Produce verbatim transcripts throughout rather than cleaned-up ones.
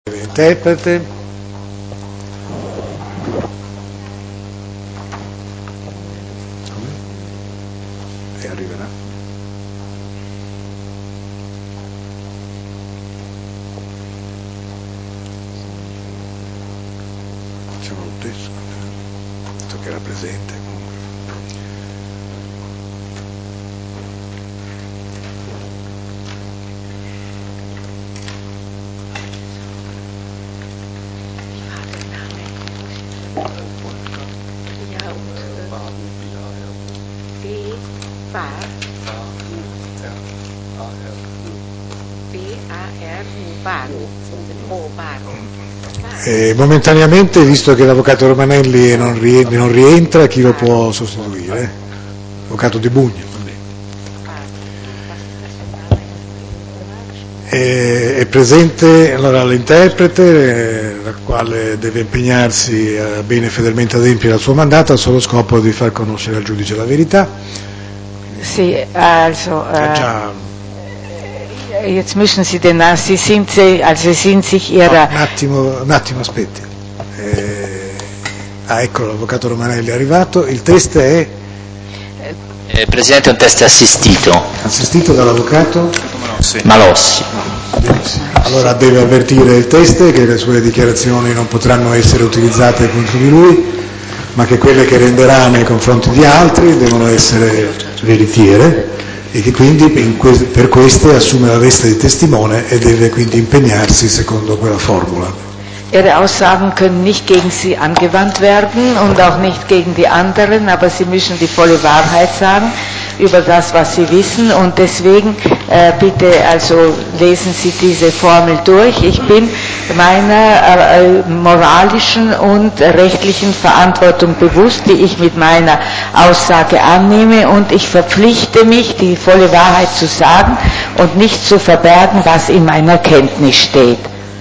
Interprete. E arriverà. Facciamo lo stesso, visto che era presente. Eh, momentaneamente, visto che l'avvocato Romanelli non, rie- non rientra, chi lo può sostituire? L'avvocato Di Bugno. Eh, è presente allora l'interprete, eh, la quale deve impegnarsi a bene e fedelmente adempiere al suo mandato al solo scopo di far conoscere al giudice la verità. Sì, also, äh, già... jetzt müssen Sie den, Sie sind, also Sie sind sich Ihrer... No, un attimo, un attimo aspetti. Eh, ah, ecco, l'avvocato Romanelli è arrivato, il test è... Eh, Presidente, è un test assistito. Assistito dall'avvocato? Malossi. Benissimo. Allora deve avvertire il test che le sue dichiarazioni non potranno essere utilizzate contro di lui, ma che quelle che renderà nei confronti di altri devono essere veritiere e che quindi que- per queste assume la veste di testimone e deve quindi impegnarsi secondo quella formula. Ihre Aussagen können nicht gegen Sie angewandt werden und auch nicht gegen die anderen, aber Sie müssen die volle Wahrheit sagen über das, was Sie wissen, und deswegen äh, bitte also lesen Sie diese Formel durch. Ich bin meiner äh, moralischen und rechtlichen Verantwortung bewusst, die ich mit meiner Aussage annehme, und ich verpflichte mich, die volle Wahrheit zu sagen und nicht zu verbergen, was in meiner Kenntnis steht.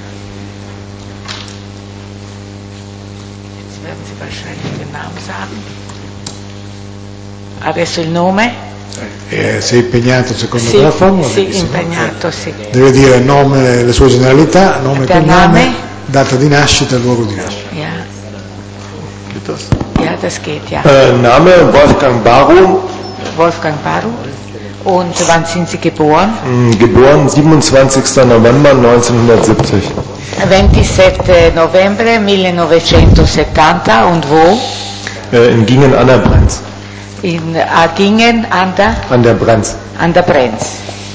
Adesso il nome? Eh, si è impegnato secondo Sì, quella formula? sì, benissimo. impegnato, Eh, sì. Deve dire il nome, le sue generalità, nome e Der cognome, Name? data di nascita e luogo di nascita. Ja. Geht das? Ja, das geht, ja. Äh, Name Wolfgang Baru, Wolfgang Baru. Und wann sind Sie geboren? mh, geboren siebenundzwanzigster November neunzehnhundertsiebzig. ventisette novembre millenovecentosettanta. Und wo? Äh, in Gingen an der Brenz. In Agingen an der, An der Brenz. an der Brenz.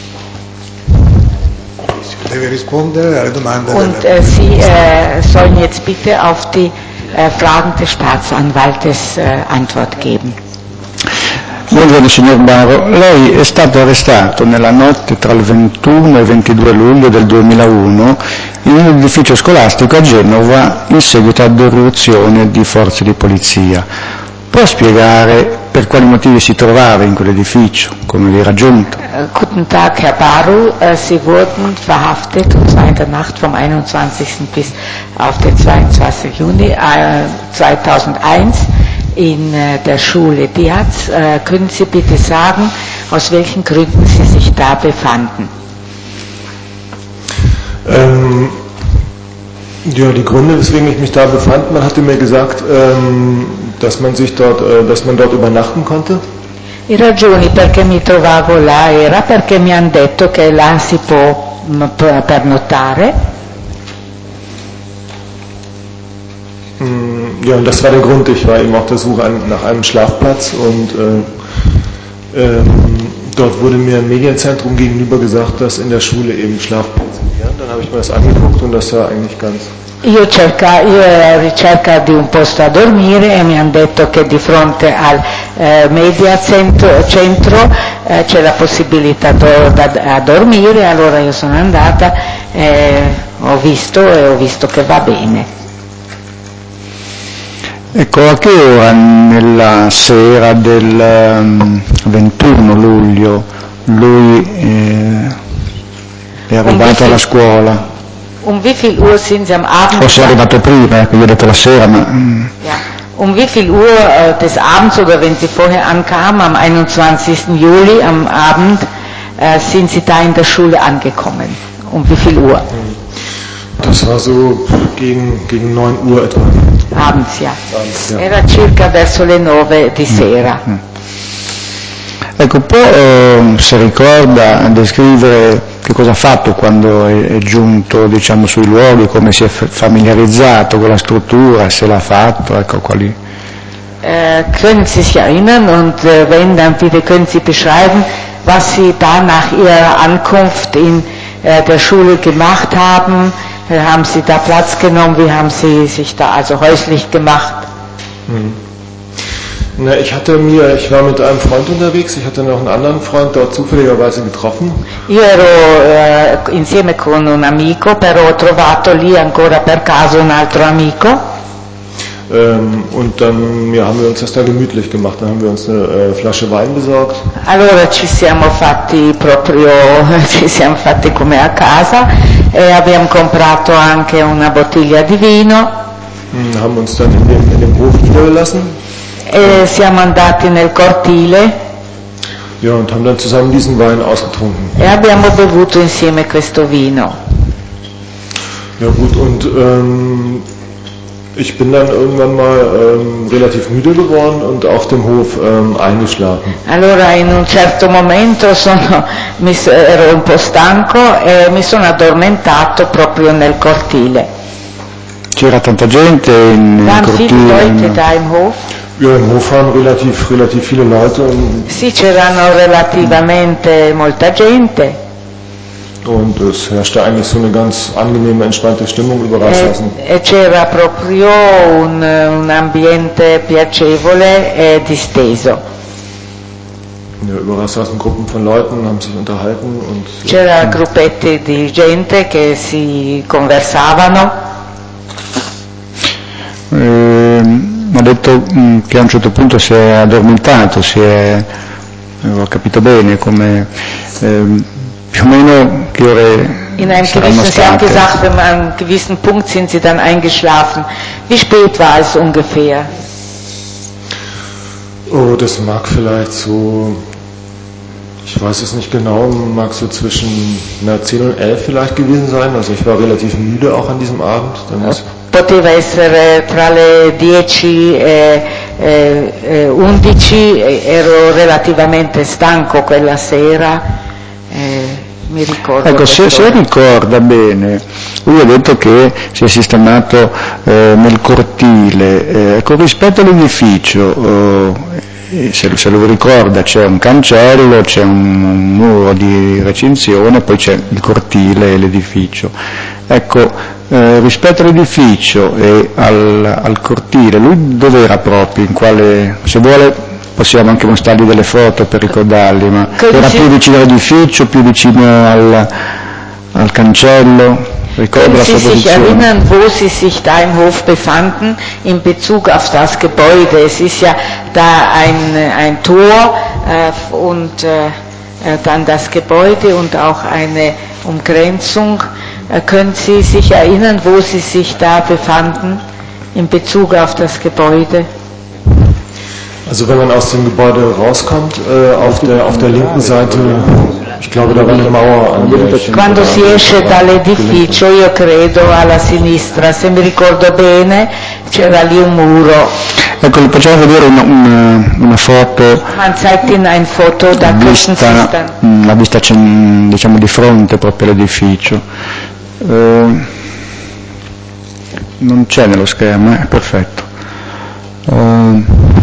Deve rispondere alle domande Und delle... äh, Sie äh, sollen jetzt bitte auf die äh, Fragen des Staatsanwaltes äh, Antwort geben. Buongiorno signor Baro, lei è stato arrestato nella notte tra il ventuno e il ventidue luglio del duemilauno in un edificio scolastico a Genova in seguito ad irruzione di forze di polizia. Può spiegare per quali motivi si trovava in quell'edificio, come vi era giunto? Äh, Guten Tag, Herr Baru. Äh, Sie wurden verhaftet, und zwar in der Nacht vom einundzwanzigsten bis auf den zweiundzwanzigsten Juni äh, zweitausendeins in äh, der Schule Diaz. Äh, können Sie bitte sagen, aus welchen Gründen Sie sich da befanden? Ähm, ja, die Gründe, weswegen ich mich da befand, man hatte mir gesagt, ähm, dass man sich dort, äh, dass man dort übernachten konnte. Le ragioni perché mi trovavo là era perché mi hanno detto che là si può mh, p- pernottare. Mm, Ja, und das war der Grund. Ich war eben auf der Suche an, nach einem Schlafplatz, und äh, ähm, dort wurde mir im Medienzentrum gegenüber gesagt, dass in der Schule eben Schlafplätze wären. Dann habe ich mir das angeguckt und das sah eigentlich ganz... Io, cerca, io ero a ricerca di un posto a dormire e mi hanno detto che di fronte al eh, media centro, centro eh, c'è la possibilità do, da, a dormire, allora io sono andata, eh, ho visto e ho visto che va bene. Ecco, a che ora nella sera del um, ventuno luglio lui eh, è arrivato alla scuola? Um wie viel Uhr sind Sie am Abend? Forse è arrivato prima, ecco, io ho detto la sera, ma... Mm. Ja. Um wie viel Uhr äh, des Abends oder wenn Sie vorher ankamen, am einundzwanzigsten Juli, am Abend, äh, sind Sie da in der Schule angekommen? Um wie viel Uhr? Das war so gegen, gegen neun Uhr etwa. Abends, ja. Abends, ja. Era circa verso le nove di sera. Mm. Ecco, può eh, se ricorda descrivere che cosa ha fatto quando è, è giunto, diciamo, sui luoghi, come si è familiarizzato con la struttura, se l'ha fatto, ecco, quali... Äh, können Sie sich erinnern und äh, wenn, dann bitte können Sie beschreiben, was Sie da nach Ihrer Ankunft in äh, der Schule gemacht haben? Äh, haben Sie da Platz genommen? Wie haben Sie sich da also häuslich gemacht? Hm. Na, ich hatte mir, ich war mit einem Freund unterwegs, ich hatte noch einen anderen Freund dort zufälligerweise getroffen. Io ero eh, insieme con un amico, però ho trovato lì ancora per caso un altro amico. Ähm, und dann ja, haben wir uns das da gemütlich gemacht, dann haben wir uns eine äh, Flasche Wein besorgt. Allora ci siamo fatti proprio, ci siamo fatti come a casa e abbiamo comprato anche una bottiglia di vino. Hm, haben uns dann in dem, in dem Hof niedergelassen. E siamo andati nel cortile. Ja, und haben dann zusammen diesen Wein ausgetrunken. E abbiamo bevuto insieme questo vino. Ja gut, und ähm, ich bin dann irgendwann mal ähm, relativ müde geworden und auf dem Hof ähm, eingeschlafen. Allora in un certo momento sono, mi, ero un po' stanco e mi sono addormentato proprio nel cortile. C'era tanta gente in, in cortile? Leute da im Hof? Ja, im Hof waren relativ, relativ viele Leute. Sì, c'erano relativamente molta gente. Und es herrschte eigentlich so eine ganz angenehme, entspannte Stimmung über Rassassen. E, e c'era proprio un, un ambiente piacevole e disteso. Ja, überall saßen Gruppen von Leuten, haben sich unterhalten und... C'era ja. gruppetti di gente che si conversavano. Eh, ha detto mh, che a un certo punto si è addormentato, si è, eh, ho capito bene, come eh, più o meno che ore In einem saranno gewissen, Sie haben state? gesagt, an einem gewissen Punkt sind Sie dann eingeschlafen. Wie spät war es ungefähr? Oh, das mag vielleicht so, ich weiß es nicht genau, mag so zwischen na, zehn und elf vielleicht gewesen sein. Also ich war relativ müde auch an diesem Abend. Dann ist Poteva essere tra le dieci e eh, undici, ero relativamente stanco quella sera, eh, mi ricordo. Ecco, se, se ricorda bene, lui ha detto che si è sistemato eh, nel cortile, eh, ecco, rispetto all'edificio, eh, se, se lo ricorda, c'è un cancello, c'è un, un muro di recinzione, poi c'è il cortile e l'edificio. Ecco, Eh, rispetto all'edificio e al, al cortile, lui dove era proprio? In quale, se vuole possiamo anche mostrargli delle foto per ricordarli, ma era più vicino all'edificio, più vicino al, al cancello? Ricorda la sua posizione? Können Sie sich erinnern, wo Sie sich da im Hof befanden in Bezug auf das Gebäude? Es ist ja da ein, ein Tor äh, und äh, dann das Gebäude und auch eine Umgrenzung. Können Sie sich erinnern, wo Sie sich da befanden in Bezug auf das Gebäude? Also wenn man aus dem Gebäude rauskommt, äh, auf, der, auf der linken Seite, ich glaube da war eine Mauer an der Quando si esce dall'edificio, io credo alla sinistra, se mi ricordo bene, c'era lì un muro. Ecco, le facciamo vedere una, una, una foto. Man zeigt Ihnen ein Foto, da vista, la vista diciamo di fronte proprio all'edificio. Uh, non c'è nello schermo, è eh? perfetto. Uh,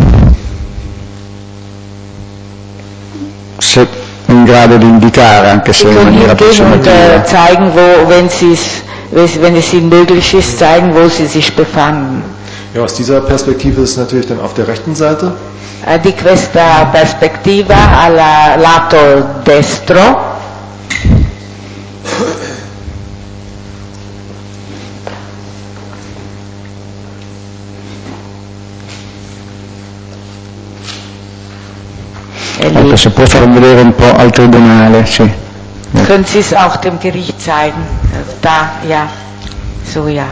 se è in grado di indicare, anche se in maniera approssimativa. Zeigen, wo, wenn, wenn es Ihnen möglich ist, zeigen, wo Sie sich befanden. Ja, aus dieser Perspektive ist es natürlich dann auf der rechten Seite. Uh, di questa prospettiva al lato destro. Ecco, se può far vedere un po' al tribunale, sì. Können Sie es auch dem Gericht zeigen? Da, ja. So, ja.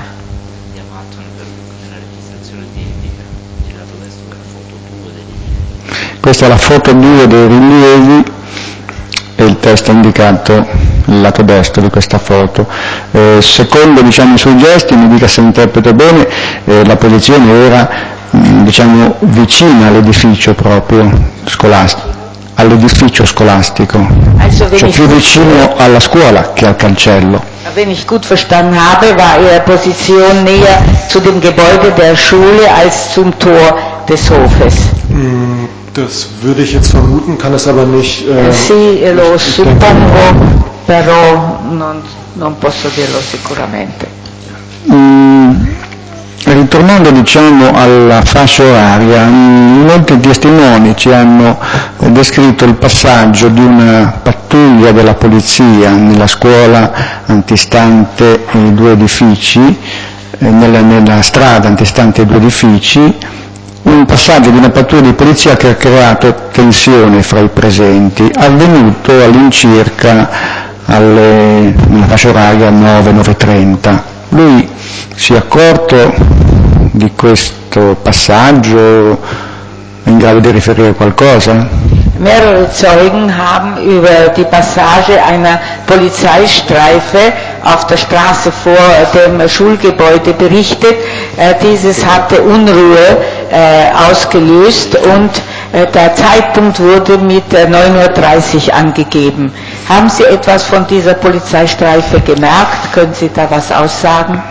Questa è la foto due dei rilievi e il testo è indicato nel lato destro di questa foto. Eh, secondo diciamo, i suoi gesti, mi dica se interpreto bene, eh, la posizione era mh, diciamo, vicina all'edificio proprio scolastico, all'edificio scolastico, Also, wenn cioè ich più gut- vicino alla scuola che al cancello. Wenn ich gut verstanden habe, war Ihre Position näher zu dem Gebäude der Schule als zum Tor des Hofes. Mm, Das würde ich jetzt vermuten, kann es aber nicht. Äh, Sì, lo ich, ich denke, suppongo, però non, non posso dirlo sicuramente. Mm, ritornando diciamo alla fascia oraria, mm, molti testimoni ci hanno eh, descritto il passaggio di una pattuglia della polizia nella scuola antistante i due edifici, eh, nella, nella strada antistante i due edifici, un passaggio di una pattuglia di polizia che ha creato tensione fra i presenti, avvenuto all'incirca alle, nella fascia oraria nove nove e trenta. Lui si è accorto di questo passaggio, è in grado di riferire qualcosa? Mehrere Zeugen haben über die Passage einer Polizeistreife auf der Straße vor dem Schulgebäude berichtet. Äh, dieses hatte Unruhe äh, ausgelöst und äh, der Zeitpunkt wurde mit äh, neun Uhr dreißig angegeben. Haben Sie etwas von dieser Polizeistreife gemerkt? Können Sie da was aussagen?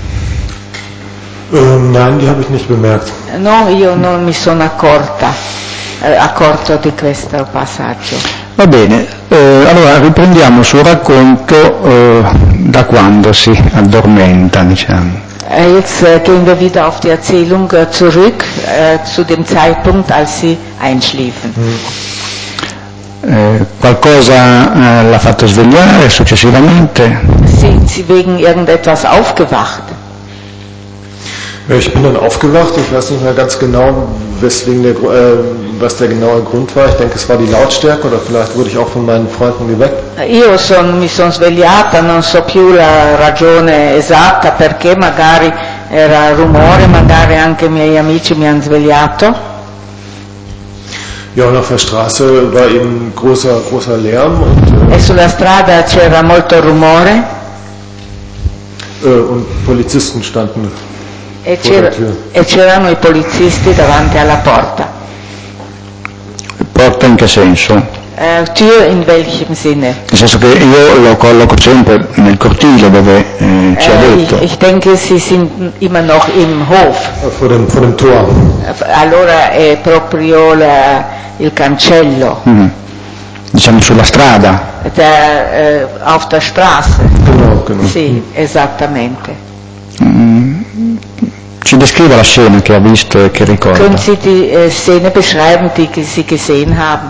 Ähm, nein, die habe ich nicht bemerkt. No, io non mi sono accorta, eh, accorto di questo passaggio. Va bene, eh, allora riprendiamo il suo racconto eh, da quando si addormenta, diciamo. Äh, Jetzt äh, gehen wir wieder auf die Erzählung äh, zurück, äh, zu dem Zeitpunkt, als Sie einschliefen. Eh, qualcosa eh, l'ha fatto svegliare successivamente? Sind Sie wegen irgendetwas aufgewacht? Ich bin dann aufgewacht, ich weiß nicht mehr ganz genau, weswegen der, äh, was der genaue Grund war. Ich denke, es war die Lautstärke oder vielleicht wurde ich auch von meinen Freunden geweckt. Io son, mi sono svegliata, non so più la ragione esatta perché, magari era rumore, magari anche i miei amici mi hanno svegliato. Ja, und auf der Straße war eben großer, großer Lärm und, E sulla strada c'era molto rumore äh, und Polizisten standen. e, c'era, e c'erano i polizisti davanti alla porta. Porta in che senso? Äh, Tür in welchem Sinne? Nel senso che io lo colloco sempre nel cortile dove eh, ci ha Äh, ich, detto. ich denke, Sie sind immer noch im Hof. Vor dem, vor dem Tor. Allora è proprio la, il cancello, Mm. Diciamo sulla strada. der, äh, auf der Straße. Genau, genau. Sì, esattamente. Mm. Ci descriva la scena che ha visto e che ricorda. Können Sie die äh, Szene beschreiben, die Sie gesehen haben?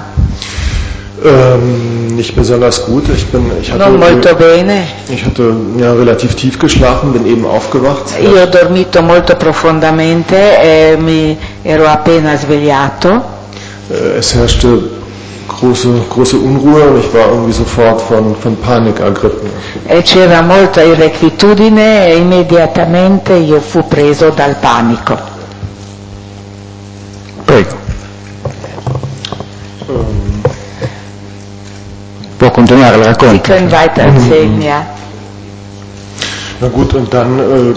Ähm, nicht besonders gut. Ich bin, ich hatte, Non molto bene. ich hatte ja relativ tief geschlafen, bin eben aufgewacht. Io ho dormito molto profondamente e mi ero appena svegliato. Äh, Es herrschte große, große Unruhe und ich war irgendwie sofort von, von Panik ergriffen. E c'era molta irrequietudine e immediatamente io fu preso dal panico. Prego. Ähm, Può continuare il Sie racconto? können weiter erzählen, ja. Na gut, und dann äh,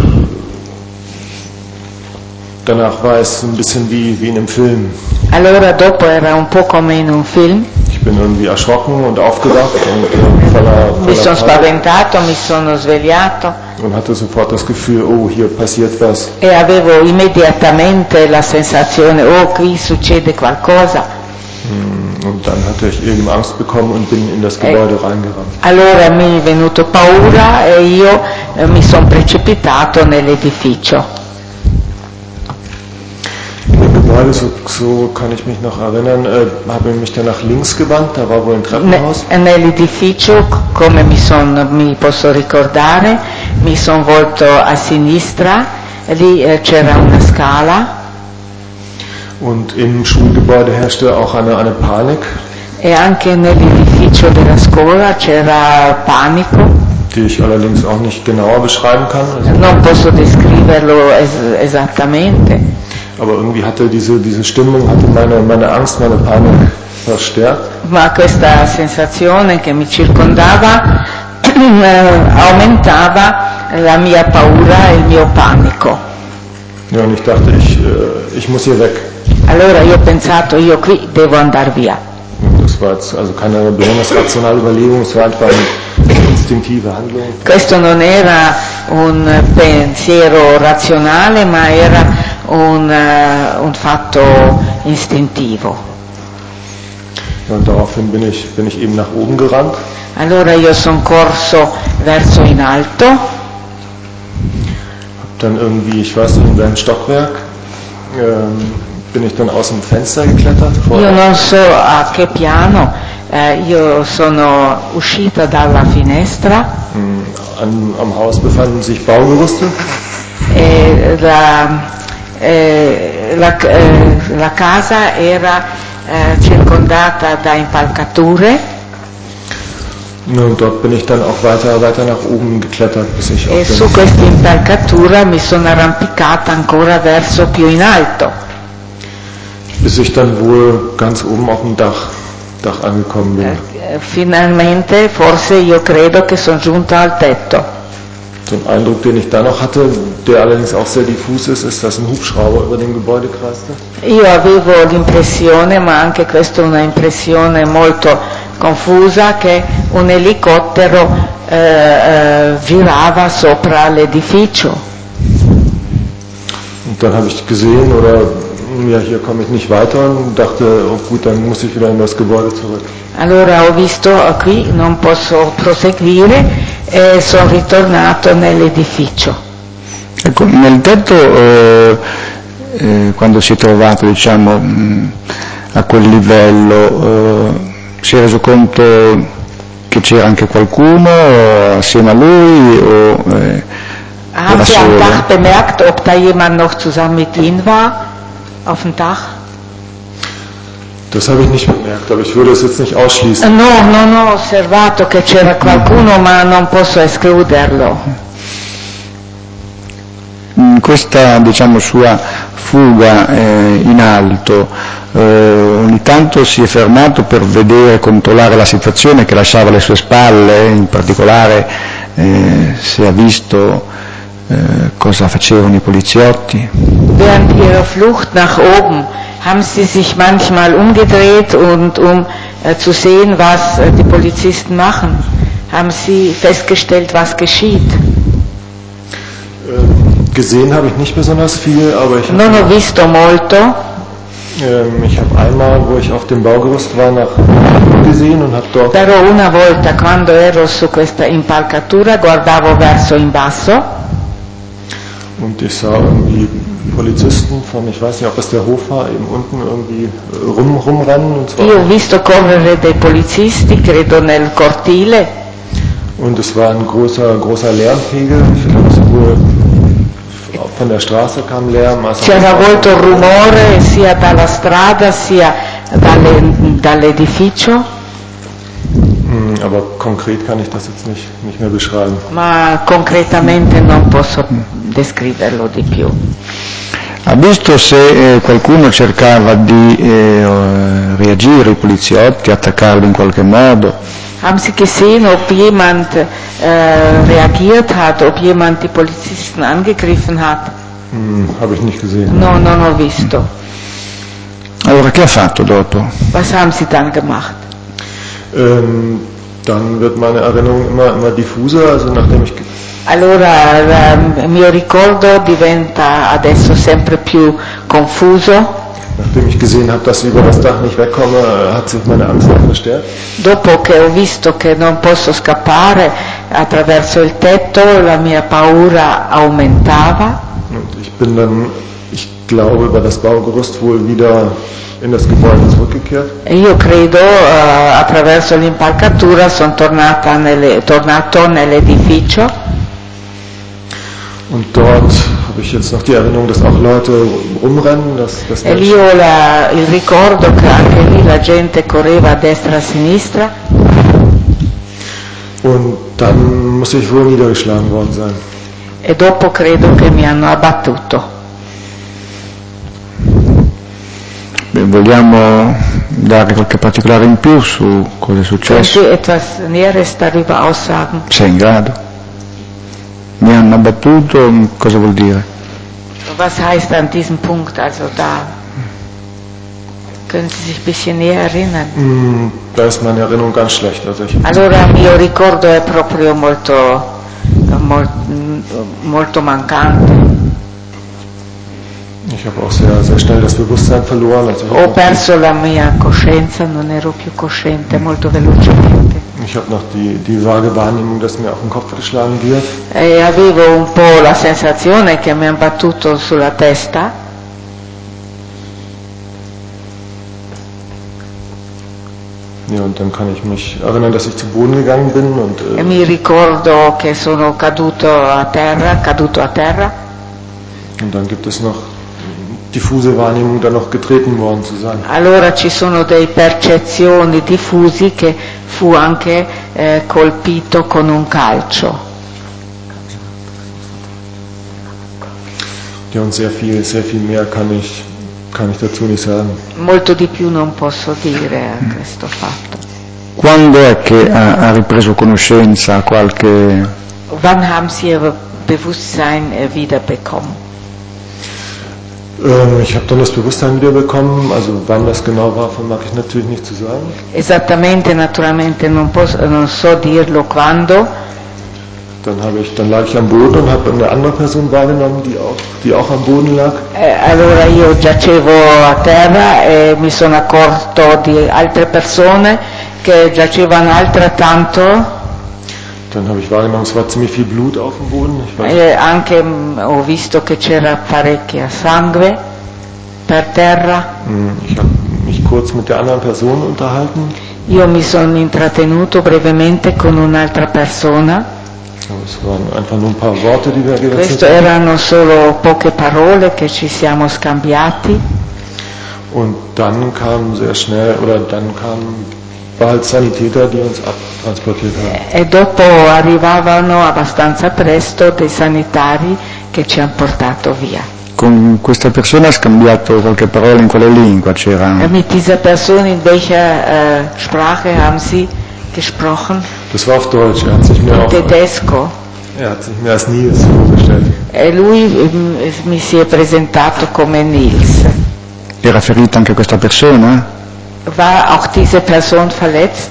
danach war es ein bisschen wie, wie in einem Film. Allora dopo era un po' come in un film, Ich bin irgendwie erschrocken und aufgewacht und äh, voller, mi sono voller Panik spaventato, mi sono svegliato und hatte sofort das Gefühl, oh, hier passiert was. e avevo immediatamente la sensazione, oh, qui succede qualcosa. Hm, Und dann hatte ich eben Angst bekommen und bin in das Gebäude reingerannt. Allora mi è venuto paura e io eh, mi sono precipitato nell'edificio. In dem Gebäude, so, so kann ich mich noch erinnern, äh, habe ich mich dann nach links gewandt, da war wohl ein Ne- Treppenhaus. nell'edificio, come mi, son, mi posso ricordare, mi sono volto a sinistra, lì eh, c'era una scala Und im Schulgebäude herrschte auch eine, eine Panik, e anche nell'edificio della scuola c'era panico. die ich allerdings auch nicht genauer beschreiben kann. Also, Non posso descriverlo es- esattamente, aber irgendwie hatte diese, diese Stimmung, hatte meine, meine Angst, meine Panik verstärkt. ma questa sensazione che mi circondava aumentava la mia paura e il mio panico. Ja, und ich dachte, ich, äh, ich muss hier weg. Allora io ho pensato, io qui devo andare via. Und das war jetzt also keine besonders rationale Überlegung, es war einfach eine istintive Handlung. Questo non era un pensiero razionale, ma era un, uh, un fatto istintivo. Ja, und daraufhin bin ich, bin ich eben nach oben gerannt. Allora io sono corso verso in alto. Hab dann irgendwie, ich weiß nicht, in einem Stockwerk, ähm, bin ich dann aus dem Fenster geklettert. Io non so a che piano, eh, io sono uscita dalla finestra. An, am Haus befanden sich Baugerüste. E la, eh, la, eh, la casa era eh, circondata da impalcature. Und dort bin ich dann auch weiter, weiter nach oben geklettert, bis ich E auf su questa impalcatura mi sono arrampicata ancora verso più in alto. Bis ich dann wohl ganz oben auf dem Dach, Dach angekommen bin. Eh, finalmente, forse io credo che sono giunta al tetto. So ein Eindruck, den ich da noch hatte, der allerdings auch sehr diffus ist, ist, dass ein Hubschrauber über dem Gebäude kreiste. Io avevo l'impressione, ma anche questa è una impressione molto confusa, che un elicottero eh, eh, girava sopra l'edificio. Und dann habe ich gesehen, oder ja, hier komme ich nicht weiter und dachte, oh gut, dann muss ich wieder in das Gebäude zurück. Allora ho visto, qui non posso proseguire e sono ritornato nell'edificio. Ecco, nel tetto, eh, eh, quando si è trovato, diciamo, mh, a quel livello, eh, si è reso conto che c'era anche qualcuno eh, assieme a lui o eh, Haben Sie am Dach bemerkt, ob da jemand noch zusammen mit Ihnen war? Auf dem Dach? Das habe ich nicht bemerkt, aber ich würde es jetzt nicht ausschließen. No, non ho osservato che c'era qualcuno, ma non posso escluderlo. In questa, diciamo, sua fuga eh, in alto, eh, ogni tanto si è fermato per vedere, controllare la situazione che lasciava alle sue spalle, in particolare eh, se ha visto eh, cosa facevano i poliziotti. Während Ihrer Flucht nach oben haben Sie sich manchmal umgedreht und um äh, zu sehen, was äh, die Polizisten machen, haben Sie festgestellt, was geschieht? Ähm, gesehen habe ich nicht besonders viel, aber ich Non ho visto molto. Ähm, ich habe einmal, wo ich auf dem Baugerüst war, nach unten gesehen und habe dort... Però una volta, quando ero su questa impalcatura, guardavo verso in basso. Und ich sah irgendwie Polizisten von, ich weiß nicht, ob es der Hof war, eben unten irgendwie rum, rumrennen. Und zwar Io ho visto correre dei polizisti, credo nel cortile. Und es war ein großer, großer Lärmpegel. Ich glaube, sowohl von der Straße kam Lärm. Als C'era molto rumore sia dalla strada sia dalle, dall'edificio. Aber konkret kann ich das jetzt nicht, nicht mehr beschreiben. Ma concretamente non posso descriverlo di più. Ha visto se eh, qualcuno cercava di eh, reagire, i poliziotti, attaccarlo in qualche modo? Haben Sie gesehen, ob jemand äh, reagiert hat, ob jemand die Polizisten angegriffen hat? Hm, habe ich nicht gesehen. No, non ho visto. Allora che ha fatto dopo? Was haben Sie dann gemacht? Ähm, dann wird meine Erinnerung immer, immer diffuser, also nachdem ich... Allora il mio ricordo diventa adesso sempre più confuso. Nachdem ich gesehen habe, dass ich über das Dach nicht wegkomme, hat sich meine Angst noch verstärkt. Dopo che ho visto che non posso scappare attraverso il tetto, la mia paura aumentava. Und ich bin dann, ich glaube, über das Baugerüst wohl wieder in das Gebäude zurückgekehrt. E io credo uh, attraverso l'impalcatura sono tornata nelle, tornato nell'edificio. Und dort habe ich jetzt noch die Erinnerung, dass auch Leute rumrennen. Dass, dass E lì ho la, il ricordo che anche lì la gente correva a destra e a sinistra. Und dann muss ich wohl niedergeschlagen worden sein. E dopo credo che mi hanno abbattuto. Beh, vogliamo dare qualche particolare in più su cosa è successo? Können Sie etwas Näheres darüber aussagen? Sei in grado? Mi hanno abbattuto, cosa vuol dire? Was heißt an diesem Punkt also da? Können Sie sich ein bisschen näher erinnern? Mm, da ist meine Erinnerung ganz schlecht. Also ich Allora il mio ricordo è proprio molto, molto, molto mancante. Ich habe auch sehr, sehr schnell das Bewusstsein verloren. Also Ho perso la mia coscienza, non ero più cosciente molto velocemente. Ich habe noch die, die vage Wahrnehmung, dass mir auf den Kopf geschlagen wird. E avevo un po' la sensazione che mi hanno battuto sulla testa. Ja, und dann kann ich mich erinnern, dass ich zu Boden gegangen bin und äh, E mi ricordo che sono caduto a terra, caduto a terra. Und dann gibt es noch diffuse Wahrnehmung, da noch getreten worden zu sein. Allora ci sono delle percezioni diffusi che fu anche eh, colpito con un calcio. Ja, und sehr viel, sehr viel mehr kann ich, kann ich dazu nicht sagen. Molto di più non posso dire a questo fatto. Quando è che ha, ha ripreso conoscenza qualche... Wann haben Sie Ihr Bewusstsein äh, wiederbekommen? Ähm, ich habe dann das Bewusstsein wiederbekommen, also wann das genau war, vermag ich natürlich nicht zu sagen. Esattamente, naturalmente non, posso, non so dirlo quando. Dann, habe ich, dann lag ich am Boden und habe eine andere Person wahrgenommen, die auch, die auch am Boden lag. Eh, allora io giacevo a terra e mi sono accorto di altre persone che giacevano altrettanto. Dann habe ich wahrgenommen, es war ziemlich viel Blut auf dem Boden. Ich weiß E anche mh, ho visto che c'era parecchia sangue per terra. Ich habe mich kurz mit der anderen Person unterhalten. Io mi sono intrattenuto brevemente con un'altra persona. Es waren einfach nur ein paar Worte, die wir gewechselt Queste haben. erano solo poche parole che ci siamo scambiati. Und dann kam sehr schnell, oder dann kamen bald Sanitäter, die uns abtransportiert haben. E dopo arrivavano abbastanza presto dei sanitari che ci hanno portato via. Con questa persona ha scambiato qualche parola in quale lingua c'era? Mit dieser Person, in welcher äh, Sprache haben Sie gesprochen? Das war auf Deutsch. Er hat sich mir, auch, Tedesco. er hat sich mir als Nils vorgestellt. E lui ähm, mi si è presentato come Nils. Era ferita anche questa persona? War auch diese Person verletzt?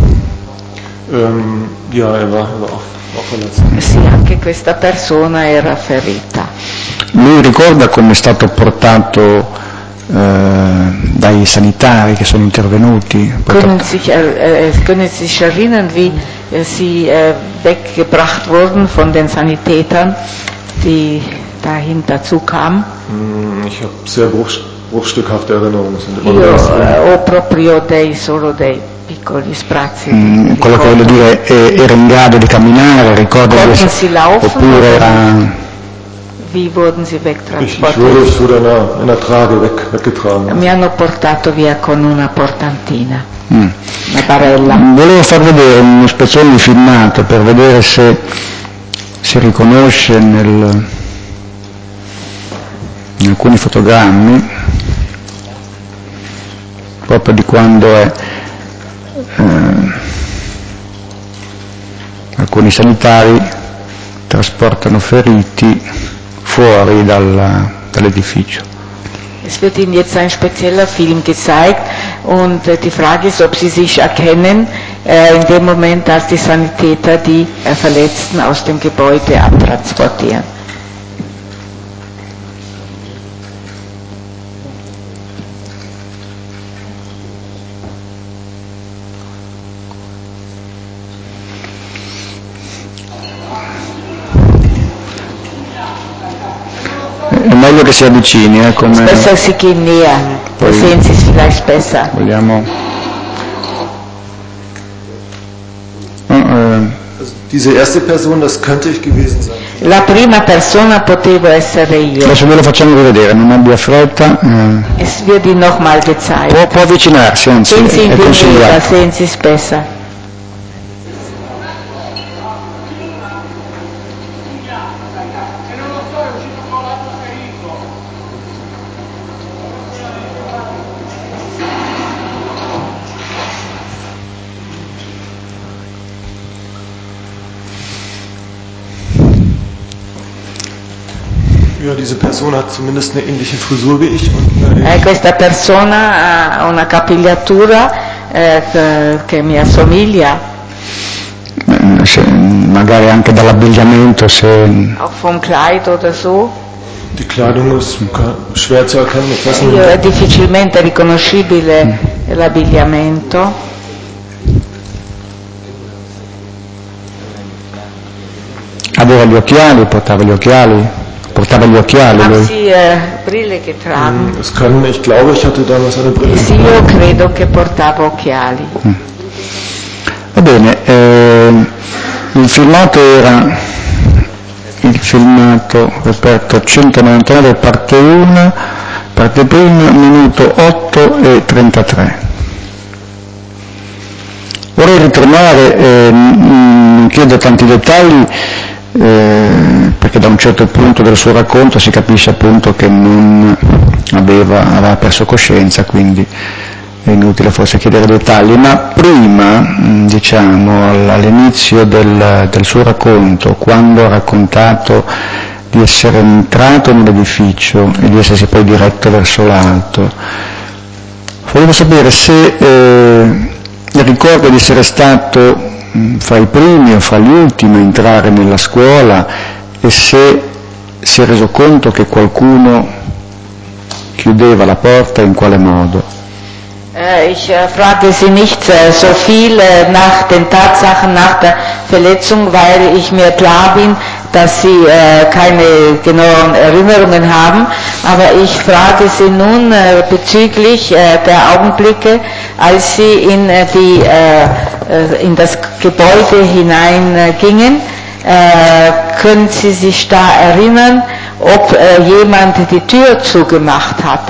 Ähm, ja, er war, er war auch, auch verletzt. Sì, anche questa persona era ferita. Lui ricorda come è stato portato eh, dai sanitari che sono intervenuti? Können Sie sich, äh, können Sie sich erinnern, wie äh, Sie äh, weggebracht wurden von den Sanitätern, die dahin dazu kamen? Ich habe sehr bruch, bruchstückhafte Erinnerungen. Sind immer Io noch eh, ho proprio dei, solo dei piccoli sprazzi. Mm, di quello che voglio ricordo. dire è, era in grado di camminare, ricorda di Konnten essere- Sie laufen oppure oder era... Wie wurden Sie ich, ich wurde, wegtransportiert? ich wurde in einer, in einer Trage weg, weggetragen. Mi hanno portato via con una portantina, Mm. una barella. Volevo far vedere uno spezzone di filmato per vedere se si riconosce nel, in alcuni fotogrammi, proprio di quando è, eh, alcuni sanitari trasportano feriti fuori dal, dall'edificio. Es wird Ihnen jetzt ein spezieller Film gezeigt und äh, die Frage ist, ob Sie sich erkennen äh, in dem Moment, als die Sanitäter die äh, Verletzten aus dem Gebäude abtransportieren. È meglio che si avvicini, eh, come Besser, Sie gehen näher, da Poi- sehen Sie es vielleicht besser. vogliamo... No, eh, Also diese erste Person, das könnte ich gewesen sein. La prima persona potevo essere io. adesso ve lo facciamo rivedere, non abbia fretta. eh. Es wird Ihnen nochmal gezeigt. Può, può avvicinarsi, anzi, Gehen Sie è in die Nähe, da consigliato. sehen Sie es besser. Ja, diese Person hat zumindest eine ähnliche Frisur wie ich. Und, äh, eh, questa persona ha una capigliatura eh, che, che mi assomiglia. Se, magari anche dall'abbigliamento, se... Auch vom Kleid oder so. Die Kleidung ist schwer zu erkennen. Ich weiß nicht. È difficilmente riconoscibile mm. l'abbigliamento. Aveva gli occhiali, portava gli occhiali, portava gli occhiali lui. Sì, eh, brille che tragen. Es kann, ich glaube, ich hatte damals eine Brille. Sì, io credo che portava occhiali. Mm. Va bene, eh, il filmato era il filmato reperto centonovantanove parte uno, parte prima, minuto otto e trentatré. Vorrei ritornare, eh, non chiedo tanti dettagli, eh, perché da un certo punto del suo racconto si capisce appunto che non aveva, aveva perso coscienza, quindi è inutile forse chiedere dettagli, ma prima, diciamo, all'inizio del, del suo racconto, quando ha raccontato di essere entrato nell'edificio e di essersi poi diretto verso l'alto, volevo sapere se eh, ricorda di essere stato fra i primi o fra gli ultimi a entrare nella scuola e se si è reso conto che qualcuno chiudeva la porta, in quale modo. Ich äh, frage Sie nicht äh, so viel äh, nach den Tatsachen, nach der Verletzung, weil ich mir klar bin, dass Sie äh, keine genauen Erinnerungen haben. Aber ich frage Sie nun äh, bezüglich äh, der Augenblicke, als Sie in, äh, die, äh, in das Gebäude hineingingen. Äh, können Sie sich da erinnern, ob äh, jemand die Tür zugemacht hat?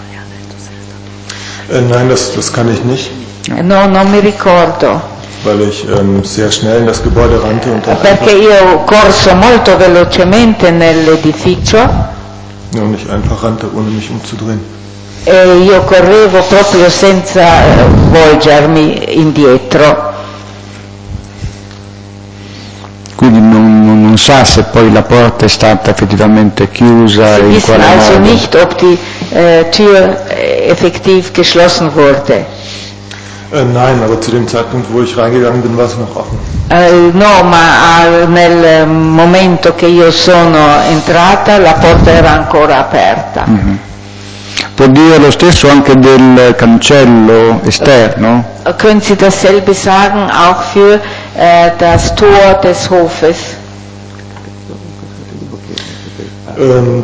Äh, nein, das, das kann ich nicht. No, non mi ricordo. Weil ich ähm, sehr schnell in das Gebäude rannte und dann Perché io ho corso molto velocemente nell'edificio. Ja, und ich einfach rannte, ohne mich umzudrehen. E io correvo proprio senza volgermi indietro. Quindi non, non sa se poi la porta è stata effettivamente chiusa Sie e in wissen quale also modo. nicht, ob die äh, Tür effektiv geschlossen wurde. Äh, nein, aber zu dem Zeitpunkt, wo ich reingegangen bin, war es noch offen. Uh, no, ma uh, nel momento che io sono entrata la porta era ancora aperta. Mm-hmm. Può dire lo stesso anche del cancello esterno? Uh, können Sie dasselbe sagen, auch für uh, das Tor des Hofes? Ähm,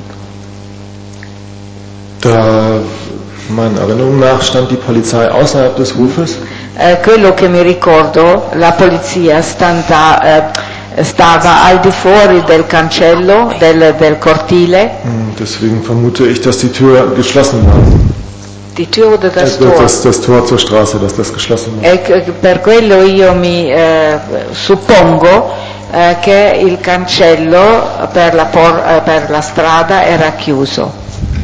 da, meiner Erinnerung nach, stand die Polizei außerhalb des Hofes. Eh, quello che mi ricordo, la polizia standa, eh, stava al di fuori del cancello, del, del cortile. Deswegen vermute ich, dass die Tür geschlossen war. Die Tür oder das äh, Tor? Das, das Tor zur Straße, dass das geschlossen war. E per quello io mi eh, suppongo eh, che il cancello per la, por- eh, per la strada era chiuso.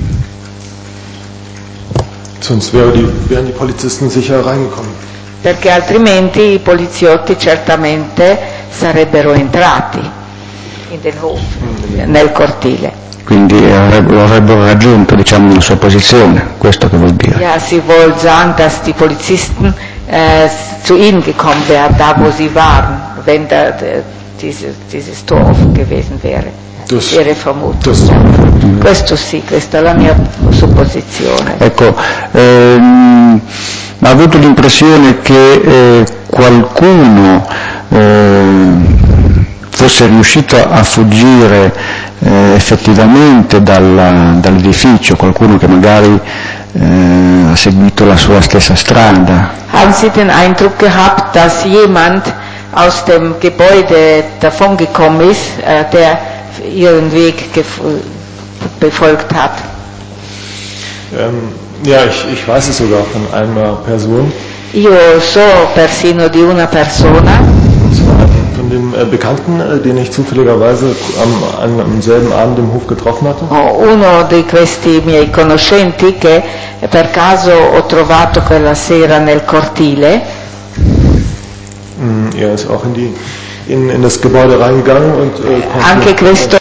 Sonst wäre die, wären die Polizisten sicher reingekommen. Perché altrimenti i poliziotti certamente sarebbero entrati in den Hof, nel cortile. Quindi lo avrebbero raggiunto, diciamo, la sua posizione, questo che vuol dire. Ja, sie wollen sagen, dass die Polizisten äh, zu ihnen gekommen wären, da wo sie waren, wenn da, de, diese, dieses Tor offen gewesen wäre. Das, Ihre Vermutung. das, mm. Questo sì, questa è la mia supposizione. Ecco, ehm, ha avuto l'impressione che eh, qualcuno eh, fosse riuscito a fuggire eh, effettivamente dalla, dall'edificio, qualcuno che magari eh, ha seguito la sua stessa strada. Haben Sie den Eindruck gehabt, dass jemand aus dem Gebäude davongekommen ist, äh, der Ihren Weg befolgt hat? Ähm, ja, ich, ich weiß es sogar von einer Person. Io so persino di una persona. Von dem äh, Bekannten, äh, den ich zufälligerweise am, an, am selben Abend im Hof getroffen hatte. Uno di questi miei conoscenti che per caso ho trovato quella sera nel cortile. Mm, er ist auch in, die, in, in das Gebäude reingegangen und äh, Anche questo